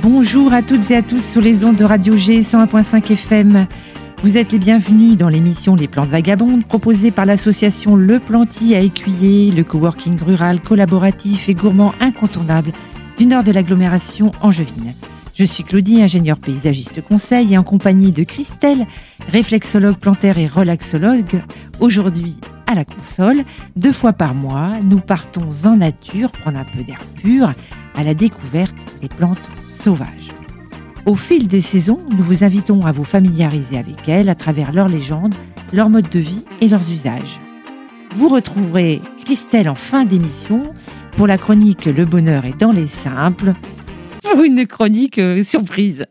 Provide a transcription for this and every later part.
Bonjour à toutes et à tous sur les ondes de Radio G 101.5 FM. Vous êtes les bienvenus dans l'émission Les Plantes Vagabondes proposée par l'association Le Planty à Écuyer, le coworking rural collaboratif et gourmand incontournable du nord de l'agglomération angevine. Je suis Claudie, ingénieure paysagiste conseil et en compagnie de Christelle, réflexologue plantaire et relaxologue. Aujourd'hui à la console, 2 fois par mois, nous partons en nature prendre un peu d'air pur à la découverte des plantes sauvages. Au fil des saisons, nous vous invitons à vous familiariser avec elles à travers leurs légendes, leur mode de vie et leurs usages. Vous retrouverez Christelle en fin d'émission pour la chronique Le bonheur est dans les simples, pour une chronique surprise.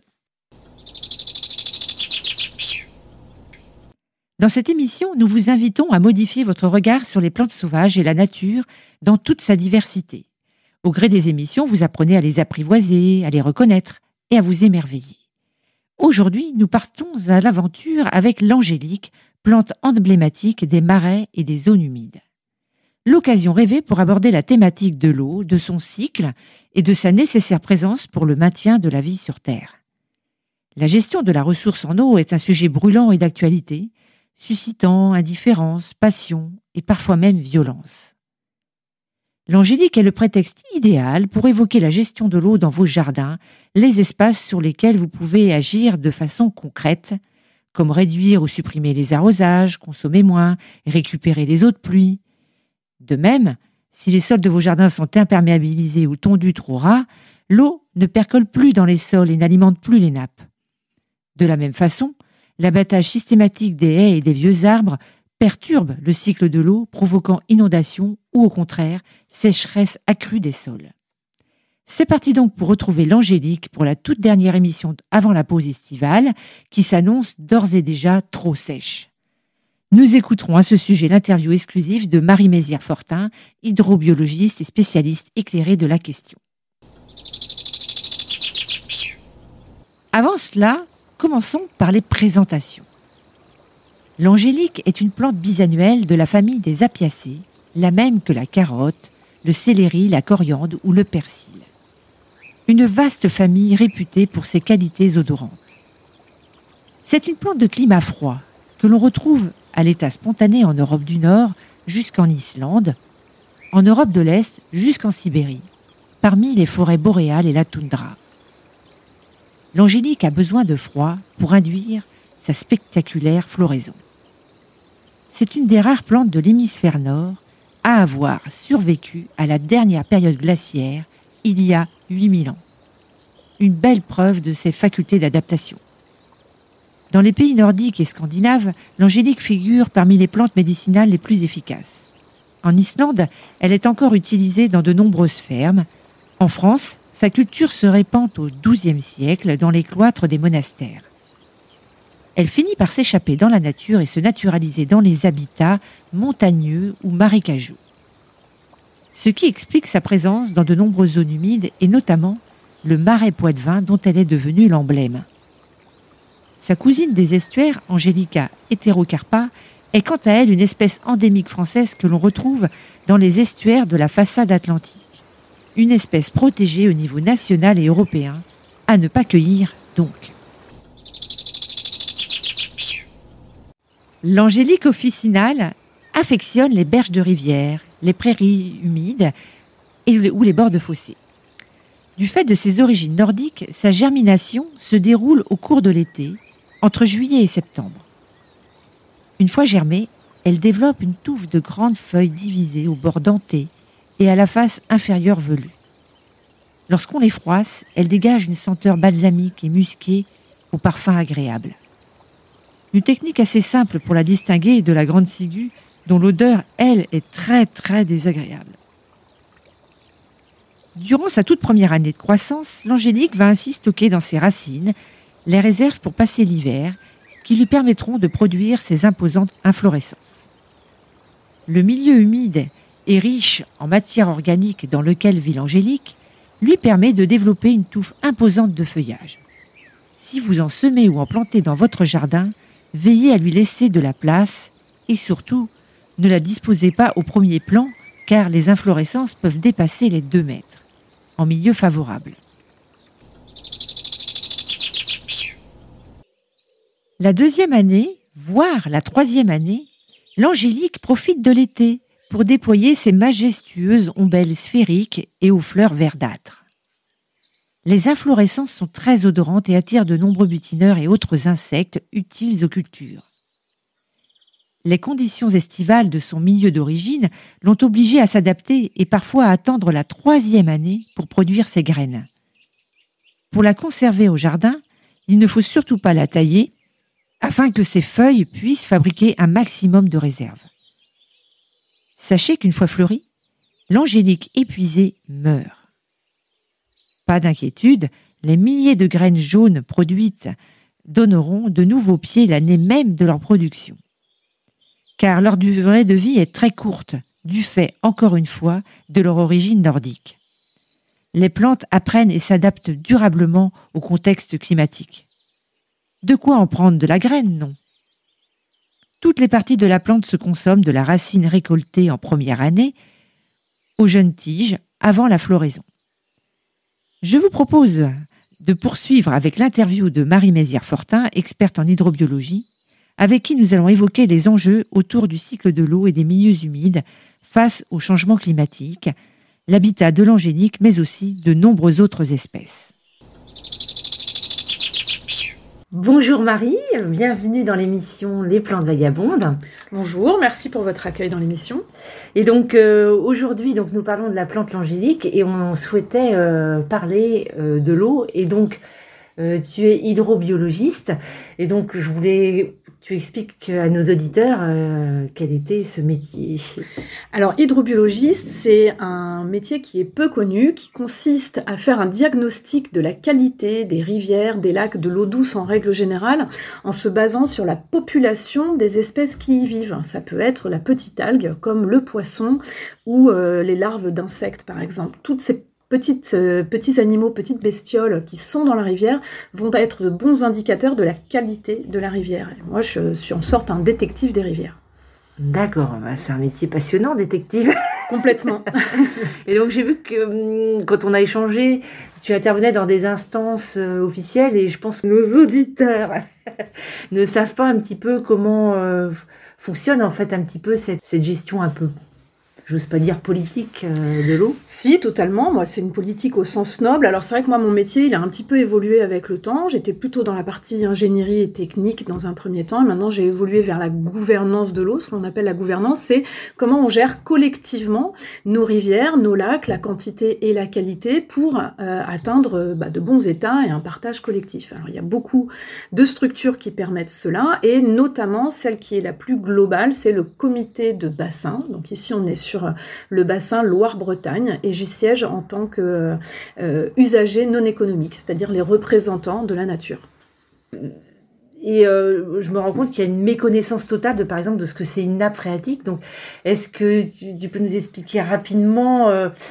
Dans cette émission, nous vous invitons à modifier votre regard sur les plantes sauvages et la nature dans toute sa diversité. Au gré des émissions, vous apprenez à les apprivoiser, à les reconnaître et à vous émerveiller. Aujourd'hui, nous partons à l'aventure avec l'angélique, plante emblématique des marais et des zones humides. L'occasion rêvée pour aborder la thématique de l'eau, de son cycle et de sa nécessaire présence pour le maintien de la vie sur Terre. La gestion de la ressource en eau est un sujet brûlant et d'actualité, suscitant indifférence, passion et parfois même violence. L'angélique est le prétexte idéal pour évoquer la gestion de l'eau dans vos jardins, les espaces sur lesquels vous pouvez agir de façon concrète, comme réduire ou supprimer les arrosages, consommer moins, récupérer les eaux de pluie. De même, si les sols de vos jardins sont imperméabilisés ou tondus trop ras, l'eau ne percole plus dans les sols et n'alimente plus les nappes. De la même façon, l'abattage systématique des haies et des vieux arbres perturbe le cycle de l'eau, provoquant inondations ou au contraire, sécheresse accrue des sols. C'est parti donc pour retrouver l'angélique pour la toute dernière émission avant la pause estivale qui s'annonce d'ores et déjà trop sèche. Nous écouterons à ce sujet l'interview exclusive de Marie Mézières-Fortin, hydrobiologiste et spécialiste éclairée de la question. Avant cela, commençons par les présentations. L'angélique est une plante bisannuelle de la famille des apiacées, la même que la carotte, le céleri, la coriandre ou le persil. Une vaste famille réputée pour ses qualités odorantes. C'est une plante de climat froid que l'on retrouve à l'état spontané en Europe du Nord jusqu'en Islande, en Europe de l'Est jusqu'en Sibérie, parmi les forêts boréales et la toundra. L'angélique a besoin de froid pour induire sa spectaculaire floraison. C'est une des rares plantes de l'hémisphère nord à avoir survécu à la dernière période glaciaire, il y a 8000 ans. Une belle preuve de ses facultés d'adaptation. Dans les pays nordiques et scandinaves, l'angélique figure parmi les plantes médicinales les plus efficaces. En Islande, elle est encore utilisée dans de nombreuses fermes. En France, sa culture se répand au XIIe siècle dans les cloîtres des monastères. Elle finit par s'échapper dans la nature et se naturaliser dans les habitats montagneux ou marécageux. Ce qui explique sa présence dans de nombreuses zones humides et notamment le marais poitevin dont elle est devenue l'emblème. Sa cousine des estuaires, Angelica heterocarpa, est quant à elle une espèce endémique française que l'on retrouve dans les estuaires de la façade atlantique. Une espèce protégée au niveau national et européen, à ne pas cueillir donc. L'angélique officinale affectionne les berges de rivières, les prairies humides ou les bords de fossés. Du fait de ses origines nordiques, sa germination se déroule au cours de l'été, entre juillet et septembre. Une fois germée, elle développe une touffe de grandes feuilles divisées aux bords dentés et à la face inférieure velue. Lorsqu'on les froisse, elle dégage une senteur balsamique et musquée au parfum agréable. Une technique assez simple pour la distinguer de la grande ciguë, dont l'odeur, elle, est très très désagréable. Durant sa toute première année de croissance, l'angélique va ainsi stocker dans ses racines les réserves pour passer l'hiver qui lui permettront de produire ses imposantes inflorescences. Le milieu humide et riche en matière organique dans lequel vit l'angélique lui permet de développer une touffe imposante de feuillage. Si vous en semez ou en plantez dans votre jardin, veillez à lui laisser de la place et surtout, ne la disposez pas au premier plan car les inflorescences peuvent dépasser les 2 mètres, en milieu favorable. La deuxième année, voire la troisième année, l'angélique profite de l'été pour déployer ses majestueuses ombelles sphériques et aux fleurs verdâtres. Les inflorescences sont très odorantes et attirent de nombreux butineurs et autres insectes utiles aux cultures. Les conditions estivales de son milieu d'origine l'ont obligée à s'adapter et parfois à attendre la troisième année pour produire ses graines. Pour la conserver au jardin, il ne faut surtout pas la tailler afin que ses feuilles puissent fabriquer un maximum de réserve. Sachez qu'une fois fleurie, l'angélique épuisée meurt. Pas d'inquiétude, les milliers de graines jaunes produites donneront de nouveaux pieds l'année même de leur production. Car leur durée de vie est très courte, du fait, encore une fois, de leur origine nordique. Les plantes apprennent et s'adaptent durablement au contexte climatique. De quoi en prendre de la graine, non? Toutes les parties de la plante se consomment de la racine récoltée en première année aux jeunes tiges avant la floraison. Je vous propose de poursuivre avec l'interview de Marie Mézières-Fortin, experte en hydrobiologie, avec qui nous allons évoquer les enjeux autour du cycle de l'eau et des milieux humides face au changement climatique, l'habitat de l'angélique, mais aussi de nombreuses autres espèces. Bonjour Marie, bienvenue dans l'émission Les Plantes Vagabondes. Bonjour, merci pour votre accueil dans l'émission. Et donc aujourd'hui, nous parlons de la plante l'angélique et on souhaitait parler de l'eau. Et donc tu es hydrobiologiste et donc je voulais tu expliques à nos auditeurs quel était ce métier. Alors, hydrobiologiste, c'est un métier qui est peu connu, qui consiste à faire un diagnostic de la qualité des rivières, des lacs, de l'eau douce en règle générale, en se basant sur la population des espèces qui y vivent. Ça peut être la petite algue, comme le poisson, ou les larves d'insectes, par exemple. Toutes ces petits animaux, petites bestioles qui sont dans la rivière vont être de bons indicateurs de la qualité de la rivière. Et moi, je suis en sorte un détective des rivières. D'accord, c'est un métier passionnant, détective. Complètement. Et donc, j'ai vu que quand on a échangé, tu intervenais dans des instances officielles et je pense que nos auditeurs ne savent pas un petit peu comment fonctionne en fait un petit peu cette gestion un peu, j'ose pas dire politique de l'eau. Si, totalement. Moi, c'est une politique au sens noble. Alors, c'est vrai que moi, mon métier, il a un petit peu évolué avec le temps. J'étais plutôt dans la partie ingénierie et technique dans un premier temps. Et maintenant, j'ai évolué vers la gouvernance de l'eau. Ce qu'on appelle la gouvernance, c'est comment on gère collectivement nos rivières, nos lacs, la quantité et la qualité pour atteindre de bons états et un partage collectif. Alors, il y a beaucoup de structures qui permettent cela et notamment celle qui est la plus globale, c'est le comité de bassin. Donc, ici, on est sur le bassin Loire-Bretagne et j'y siège en tant que usager non économique, c'est-à-dire les représentants de la nature. Et je me rends compte qu'il y a une méconnaissance totale de, par exemple, de ce que c'est une nappe phréatique. Donc, est-ce que tu peux nous expliquer rapidement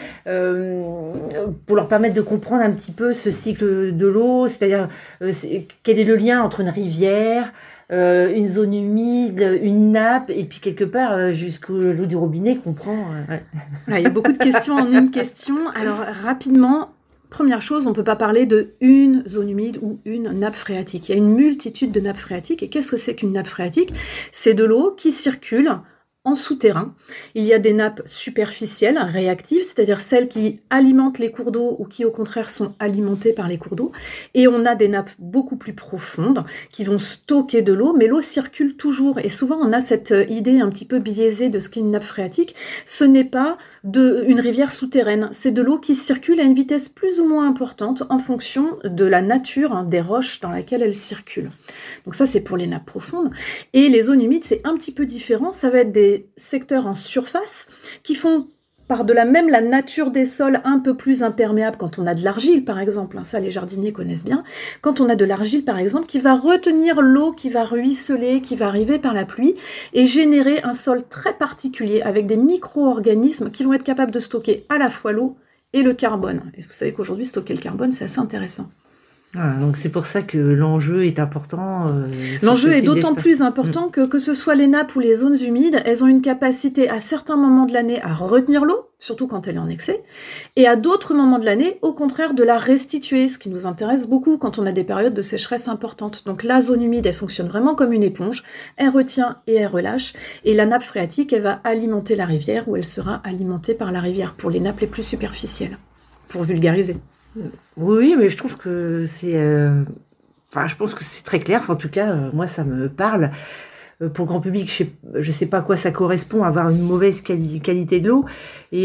pour leur permettre de comprendre un petit peu ce cycle de l'eau, c'est-à-dire quel est le lien entre une rivière, une zone humide, une nappe, et puis quelque part jusqu'à l'eau du robinet qu'on prend. Ouais. Il y a beaucoup de questions en une question. Alors rapidement, première chose, on ne peut pas parler de une zone humide ou une nappe phréatique. Il y a une multitude de nappes phréatiques. Et qu'est-ce que c'est qu'une nappe phréatique ? C'est de l'eau qui circule en souterrain. Il y a des nappes superficielles, réactives, c'est-à-dire celles qui alimentent les cours d'eau ou qui au contraire sont alimentées par les cours d'eau. Et on a des nappes beaucoup plus profondes qui vont stocker de l'eau, mais l'eau circule toujours. Et souvent on a cette idée un petit peu biaisée de ce qu'est une nappe phréatique. Ce n'est pas une rivière souterraine, c'est de l'eau qui circule à une vitesse plus ou moins importante en fonction de la nature des roches dans laquelle elle circule. Donc ça c'est pour les nappes profondes. Et les zones humides c'est un petit peu différent, ça va être des secteurs en surface qui font par-delà même la nature des sols un peu plus imperméables quand on a de l'argile par exemple, ça les jardiniers connaissent bien, quand on a de l'argile par exemple qui va retenir l'eau, qui va ruisseler, qui va arriver par la pluie et générer un sol très particulier avec des micro-organismes qui vont être capables de stocker à la fois l'eau et le carbone. Et vous savez qu'aujourd'hui stocker le carbone c'est assez intéressant. Voilà, donc c'est pour ça que l'enjeu est important. L'enjeu est d'autant plus important que ce soit les nappes ou les zones humides, elles ont une capacité à certains moments de l'année à retenir l'eau, surtout quand elle est en excès, et à d'autres moments de l'année, au contraire, de la restituer, ce qui nous intéresse beaucoup quand on a des périodes de sécheresse importantes. Donc la zone humide, elle fonctionne vraiment comme une éponge, elle retient et elle relâche, et la nappe phréatique, elle va alimenter la rivière, ou elle sera alimentée par la rivière, pour les nappes les plus superficielles, pour vulgariser. Oui, mais je trouve que c'est... je pense que c'est très clair, en tout cas, moi ça me parle. Pour le grand public, je sais pas à quoi ça correspond, avoir une mauvaise qualité de l'eau. Et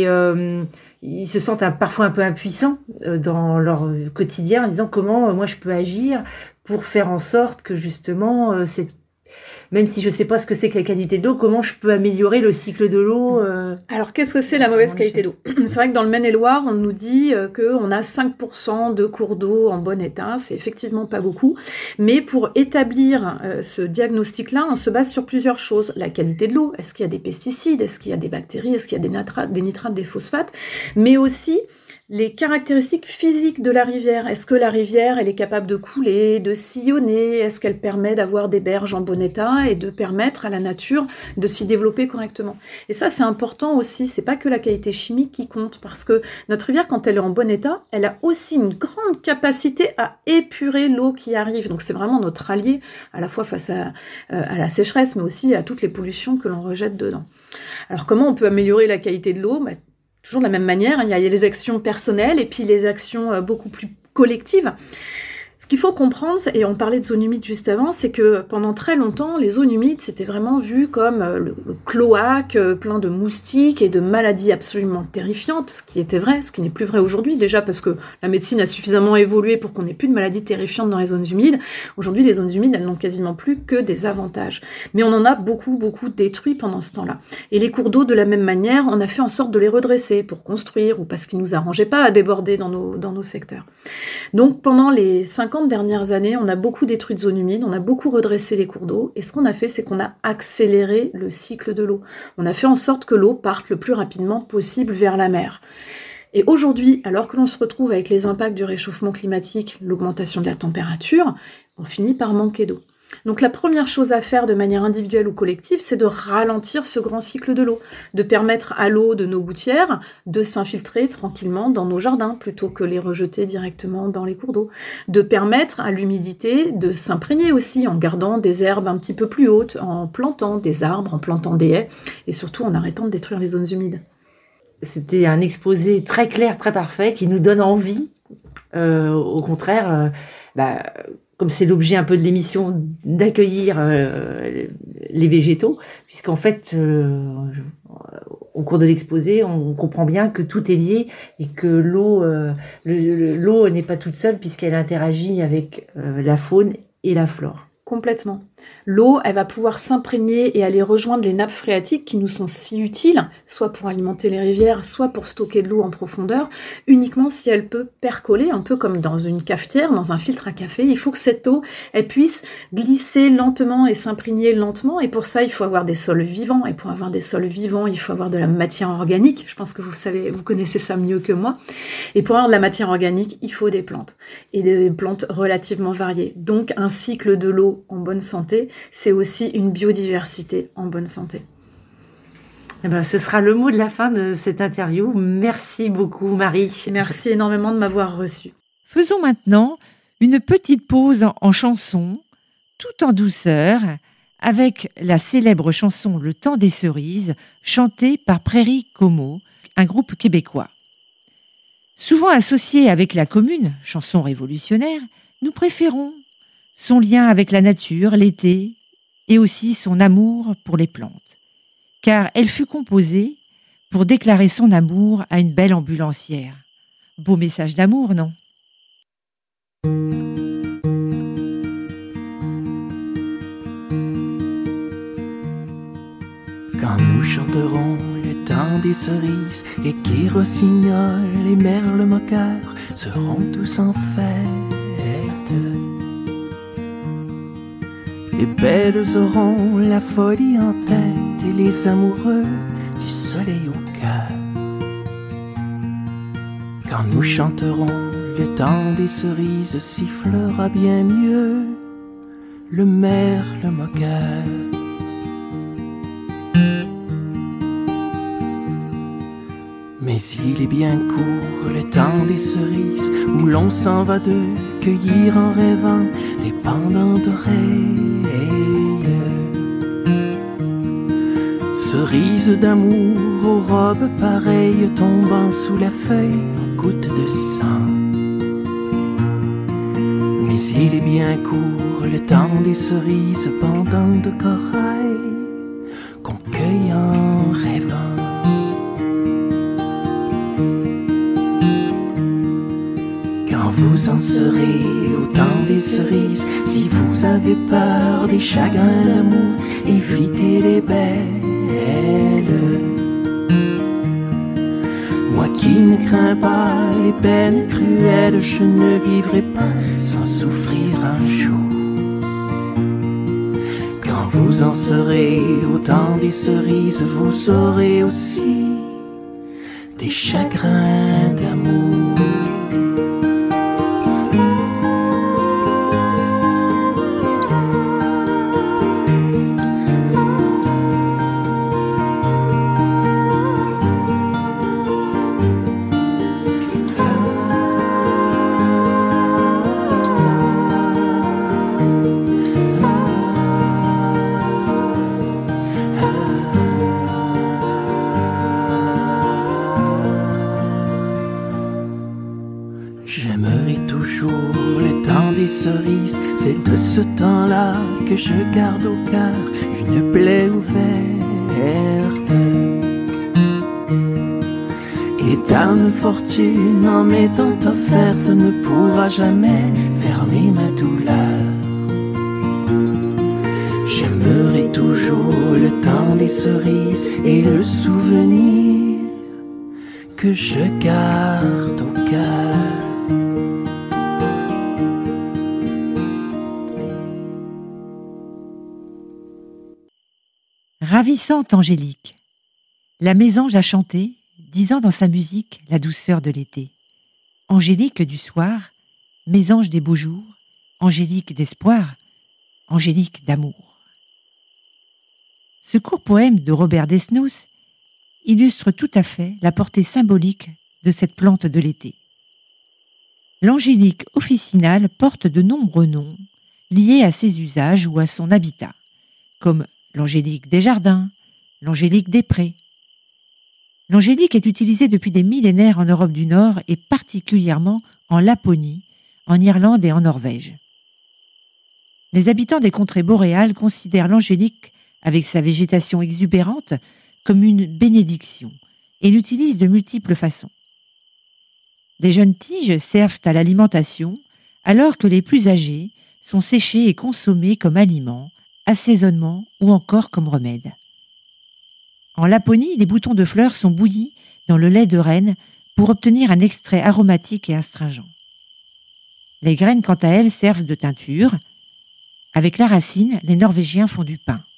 ils se sentent parfois un peu impuissants dans leur quotidien, en disant comment moi je peux agir pour faire en sorte que justement, même si je sais pas ce que c'est que la qualité de l'eau, comment je peux améliorer le cycle de l'eau. Alors qu'est-ce que c'est la mauvaise qualité d'eau ? C'est vrai que dans le Maine-et-Loire, on nous dit qu'on a 5% de cours d'eau en bon état, c'est effectivement pas beaucoup, mais pour établir ce diagnostic-là, on se base sur plusieurs choses. La qualité de l'eau, est-ce qu'il y a des pesticides, est-ce qu'il y a des bactéries, est-ce qu'il y a des nitrates, des phosphates, mais aussi les caractéristiques physiques de la rivière. Est-ce que la rivière, elle est capable de couler, de sillonner? Est-ce qu'elle permet d'avoir des berges en bon état et de permettre à la nature de s'y développer correctement? Et ça, c'est important aussi. C'est pas que la qualité chimique qui compte, parce que notre rivière, quand elle est en bon état, elle a aussi une grande capacité à épurer l'eau qui arrive. Donc c'est vraiment notre allié, à la fois face à la sécheresse, mais aussi à toutes les pollutions que l'on rejette dedans. Alors comment on peut améliorer la qualité de l'eau? Toujours de la même manière, il y a les actions personnelles et puis les actions beaucoup plus collectives. Ce qu'il faut comprendre, et on parlait de zones humides juste avant, c'est que pendant très longtemps, les zones humides, c'était vraiment vu comme le cloaque plein de moustiques et de maladies absolument terrifiantes, ce qui était vrai, ce qui n'est plus vrai aujourd'hui, déjà parce que la médecine a suffisamment évolué pour qu'on n'ait plus de maladies terrifiantes dans les zones humides. Aujourd'hui, les zones humides, elles n'ont quasiment plus que des avantages. Mais on en a beaucoup détruit pendant ce temps-là. Et les cours d'eau, de la même manière, on a fait en sorte de les redresser pour construire ou parce qu'ils nous arrangeaient pas à déborder dans nos secteurs. Donc pendant les 50 dernières années, on a beaucoup détruit de zones humides, on a beaucoup redressé les cours d'eau, et ce qu'on a fait, c'est qu'on a accéléré le cycle de l'eau. On a fait en sorte que l'eau parte le plus rapidement possible vers la mer. Et aujourd'hui, alors que l'on se retrouve avec les impacts du réchauffement climatique, l'augmentation de la température, on finit par manquer d'eau. Donc la première chose à faire de manière individuelle ou collective, c'est de ralentir ce grand cycle de l'eau, de permettre à l'eau de nos gouttières de s'infiltrer tranquillement dans nos jardins plutôt que les rejeter directement dans les cours d'eau, de permettre à l'humidité de s'imprégner aussi en gardant des herbes un petit peu plus hautes, en plantant des arbres, en plantant des haies et surtout en arrêtant de détruire les zones humides. C'était un exposé très clair, très parfait, qui nous donne envie, au contraire, comme c'est l'objet un peu de l'émission, d'accueillir les végétaux, puisqu'en fait, au cours de l'exposé, on comprend bien que tout est lié et que l'eau n'est pas toute seule puisqu'elle interagit avec la faune et la flore. Complètement. L'eau, elle va pouvoir s'imprégner et aller rejoindre les nappes phréatiques qui nous sont si utiles, soit pour alimenter les rivières, soit pour stocker de l'eau en profondeur, uniquement si elle peut percoler, un peu comme dans une cafetière, dans un filtre à café. Il faut que cette eau, elle puisse glisser lentement et s'imprégner lentement, et pour ça, il faut avoir des sols vivants, et pour avoir des sols vivants, il faut avoir de la matière organique. Je pense que vous connaissez ça mieux que moi. Et pour avoir de la matière organique, il faut des plantes, et des plantes relativement variées. Donc, un cycle de l'eau en bonne santé, c'est aussi une biodiversité en bonne santé. Eh ben, ce sera le mot de la fin de cette interview. Merci beaucoup, Marie. Merci énormément de m'avoir reçue. Faisons maintenant une petite pause en chanson, tout en douceur, avec la célèbre chanson Le Temps des cerises, chantée par Prairie Como, un groupe québécois. Souvent associée avec la commune, chanson révolutionnaire, nous préférons son lien avec la nature, l'été, et aussi son amour pour les plantes. Car elle fut composée pour déclarer son amour à une belle ambulancière. Beau message d'amour, non ? Quand nous chanterons le temps des cerises et qui rossignol et merles moqueurs seront tous en fête. Les belles auront la folie en tête et les amoureux du soleil au cœur. Quand nous chanterons, le temps des cerises sifflera bien mieux le merle moqueur. Mais il est bien court le temps des cerises, où l'on s'en va de cueillir en rêvant des pendants d'oreilles. Cerises d'amour aux robes pareilles, tombant sous la feuille en gouttes de sang. Mais il est bien court le temps des cerises, pendants de corail qu'on cueille en rêvant. Quand vous en serez au temps des cerises, si vous avez peur des chagrins d'amour, évitez les belles. Moi qui ne crains pas les peines cruelles, je ne vivrai pas sans souffrir un jour. Quand vous en serez au temps des cerises, vous aurez aussi des chagrins d'amour. J'aimerai toujours le temps des cerises, c'est de ce temps-là que je garde au cœur une plaie ouverte. Et Dame Fortune, en m'étant offerte, ne pourra jamais fermer ma douleur. J'aimerai toujours le temps des cerises et le souvenir que je garde au cœur. Ravissante Angélique. La mésange a chanté, disant dans sa musique la douceur de l'été. Angélique du soir, mésange des beaux jours, angélique d'espoir, angélique d'amour. Ce court poème de Robert Desnos illustre tout à fait la portée symbolique de cette plante de l'été. L'angélique officinale porte de nombreux noms liés à ses usages ou à son habitat, comme l'angélique des jardins, l'angélique des prés. L'angélique est utilisée depuis des millénaires en Europe du Nord et particulièrement en Laponie, en Irlande et en Norvège. Les habitants des contrées boréales considèrent l'angélique, avec sa végétation exubérante, comme une bénédiction et l'utilisent de multiples façons. Les jeunes tiges servent à l'alimentation, alors que les plus âgées sont séchées et consommées comme aliment, assaisonnement ou encore comme remède. En Laponie, les boutons de fleurs sont bouillis dans le lait de renne pour obtenir un extrait aromatique et astringent. Les graines, quant à elles, servent de teinture. Avec la racine, les Norvégiens font du pain.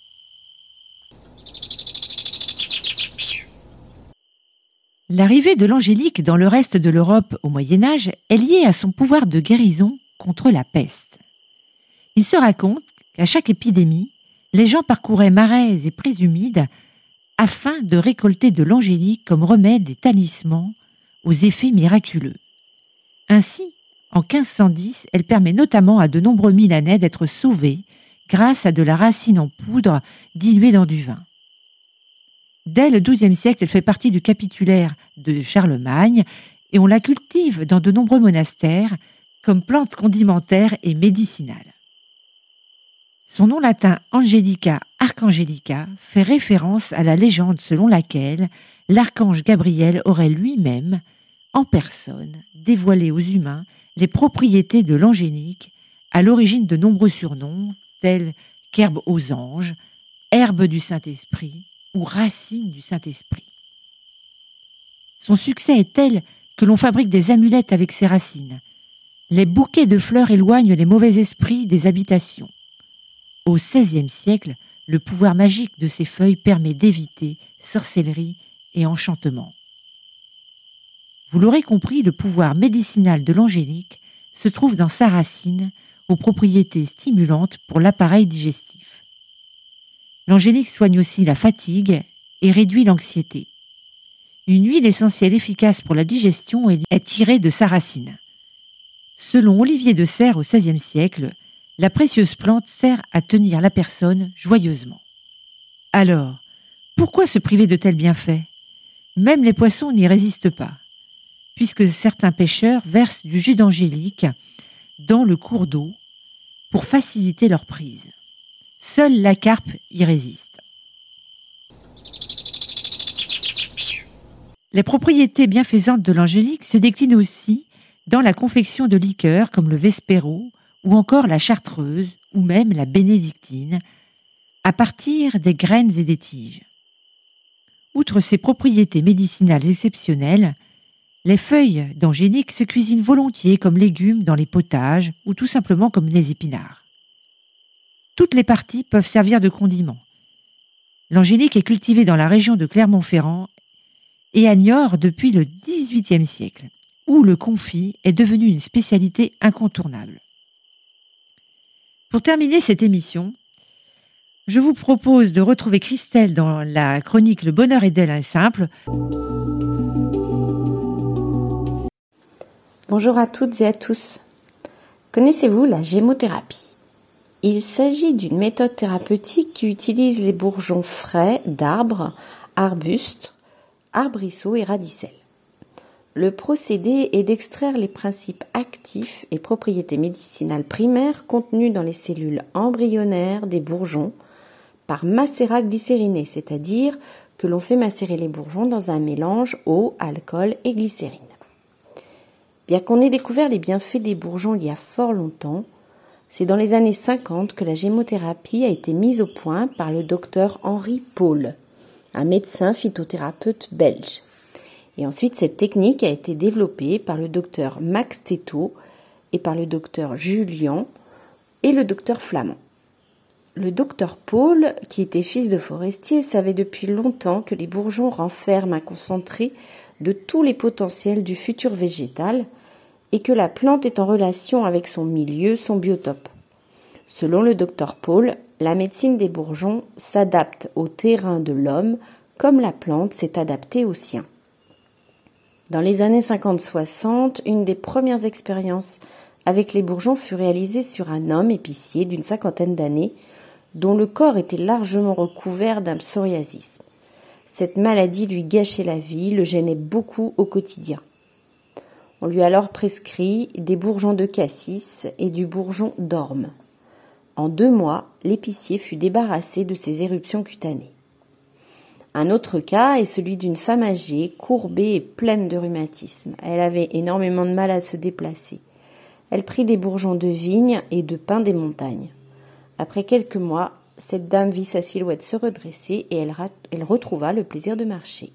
L'arrivée de l'angélique dans le reste de l'Europe au Moyen Âge est liée à son pouvoir de guérison contre la peste. Il se raconte qu'à chaque épidémie, les gens parcouraient marais et prés humides afin de récolter de l'angélique comme remède et talisman aux effets miraculeux. Ainsi, en 1510, elle permet notamment à de nombreux Milanais d'être sauvés grâce à de la racine en poudre diluée dans du vin. Dès le XIIe siècle, elle fait partie du capitulaire de Charlemagne et on la cultive dans de nombreux monastères comme plante condimentaire et médicinale. Son nom latin Angelica Archangelica fait référence à la légende selon laquelle l'archange Gabriel aurait lui-même, en personne, dévoilé aux humains les propriétés de l'angélique, à l'origine de nombreux surnoms tels qu'herbe aux anges, herbe du Saint-Esprit ou racine du Saint-Esprit. Son succès est tel que l'on fabrique des amulettes avec ses racines. Les bouquets de fleurs éloignent les mauvais esprits des habitations. Au XVIe siècle, le pouvoir magique de ces feuilles permet d'éviter sorcellerie et enchantement. Vous l'aurez compris, le pouvoir médicinal de l'angélique se trouve dans sa racine, aux propriétés stimulantes pour l'appareil digestif. L'angélique soigne aussi la fatigue et réduit l'anxiété. Une huile essentielle efficace pour la digestion est tirée de sa racine. Selon Olivier de Serres au XVIe siècle, la précieuse plante sert à tenir la personne joyeusement. Alors, pourquoi se priver de tels bienfaits ? Même les poissons n'y résistent pas, puisque certains pêcheurs versent du jus d'angélique dans le cours d'eau pour faciliter leur prise. Seule la carpe y résiste. Les propriétés bienfaisantes de l'angélique se déclinent aussi dans la confection de liqueurs comme le Vespero ou encore la chartreuse ou même la bénédictine à partir des graines et des tiges. Outre ses propriétés médicinales exceptionnelles, les feuilles d'angélique se cuisinent volontiers comme légumes dans les potages ou tout simplement comme les épinards. Toutes les parties peuvent servir de condiment. L'angélique est cultivée dans la région de Clermont-Ferrand et à Niort depuis le XVIIIe siècle, où le confit est devenu une spécialité incontournable. Pour terminer cette émission, je vous propose de retrouver Christelle dans la chronique Le bonheur est d'elle simple. Bonjour à toutes et à tous. Connaissez-vous la gémothérapie ? Il s'agit d'une méthode thérapeutique qui utilise les bourgeons frais d'arbres, arbustes, arbrisseaux et radicelles. Le procédé est d'extraire les principes actifs et propriétés médicinales primaires contenus dans les cellules embryonnaires des bourgeons par macérat glycériné, c'est-à-dire que l'on fait macérer les bourgeons dans un mélange eau, alcool et glycérine. Bien qu'on ait découvert les bienfaits des bourgeons il y a fort longtemps, c'est dans les années 50 que la gémothérapie a été mise au point par le docteur Henri Paul, un médecin phytothérapeute belge. Et ensuite, cette technique a été développée par le docteur Max Thétot et par le docteur Julian et le docteur Flamand. Le docteur Paul, qui était fils de forestier, savait depuis longtemps que les bourgeons renferment un concentré de tous les potentiels du futur végétal et que la plante est en relation avec son milieu, son biotope. Selon le docteur Paul, la médecine des bourgeons s'adapte au terrain de l'homme comme la plante s'est adaptée au sien. Dans les années 50-60, une des premières expériences avec les bourgeons fut réalisée sur un homme épicier d'une 50aine d'années dont le corps était largement recouvert d'un psoriasis. Cette maladie lui gâchait la vie, le gênait beaucoup au quotidien. On lui a alors prescrit des bourgeons de cassis et du bourgeon d'orme. En 2 mois, l'épicier fut débarrassé de ses éruptions cutanées. Un autre cas est celui d'une femme âgée, courbée et pleine de rhumatisme. Elle avait énormément de mal à se déplacer. Elle prit des bourgeons de vigne et de pin des montagnes. Après quelques mois, cette dame vit sa silhouette se redresser et elle retrouva le plaisir de marcher.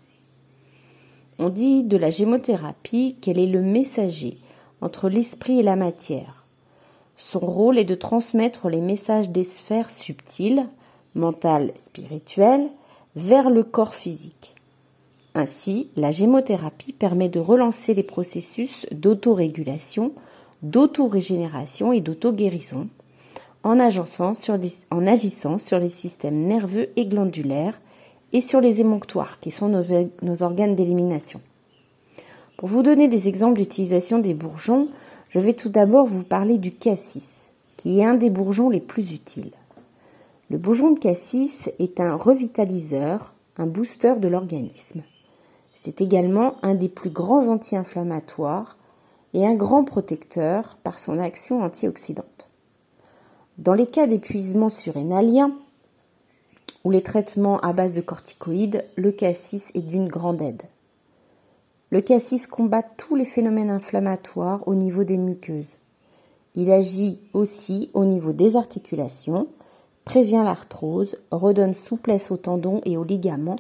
On dit de la gémothérapie qu'elle est le messager entre l'esprit et la matière. Son rôle est de transmettre les messages des sphères subtiles, mentales, spirituelles, vers le corps physique. Ainsi, la gémothérapie permet de relancer les processus d'autorégulation, d'autorégénération et d'auto-guérison en agissant sur les systèmes nerveux et glandulaires et sur les émonctoires, qui sont nos organes d'élimination. Pour vous donner des exemples d'utilisation des bourgeons, je vais tout d'abord vous parler du cassis, qui est un des bourgeons les plus utiles. Le bourgeon de cassis est un revitaliseur, un booster de l'organisme. C'est également un des plus grands anti-inflammatoires et un grand protecteur par son action antioxydante. Dans les cas d'épuisement surrénalien ou les traitements à base de corticoïdes, le cassis est d'une grande aide. Le cassis combat tous les phénomènes inflammatoires au niveau des muqueuses. Il agit aussi au niveau des articulations, prévient l'arthrose, redonne souplesse aux tendons et aux ligaments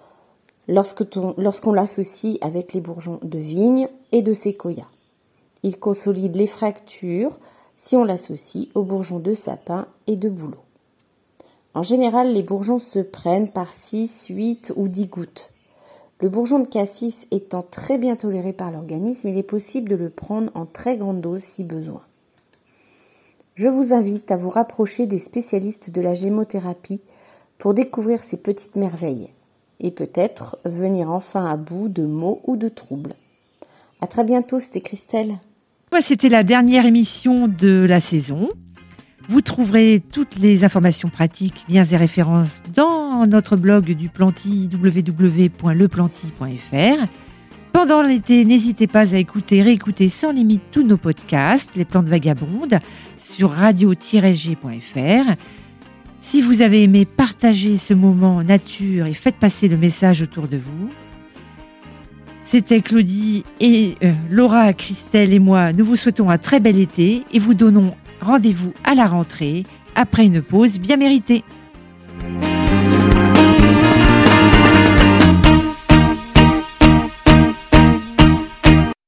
lorsqu'on l'associe avec les bourgeons de vigne et de séquoia. Il consolide les fractures si on l'associe aux bourgeons de sapin et de bouleau. En général, les bourgeons se prennent par 6, 8 ou 10 gouttes. Le bourgeon de cassis étant très bien toléré par l'organisme, il est possible de le prendre en très grande dose si besoin. Je vous invite à vous rapprocher des spécialistes de la gémothérapie pour découvrir ces petites merveilles. et peut-être venir enfin à bout de maux ou de troubles. À très bientôt, c'était Christelle. C'était la dernière émission de la saison. Vous trouverez toutes les informations pratiques, liens et références dans notre blog du Planty, www.leplanty.fr. Pendant l'été, n'hésitez pas à écouter et réécouter sans limite tous nos podcasts, les plantes vagabondes, sur radio-g.fr. Si vous avez aimé, partagez ce moment nature et faites passer le message autour de vous. C'était Claudie et Laura, Christelle et moi. Nous vous souhaitons un très bel été et vous donnons rendez-vous à la rentrée après une pause bien méritée.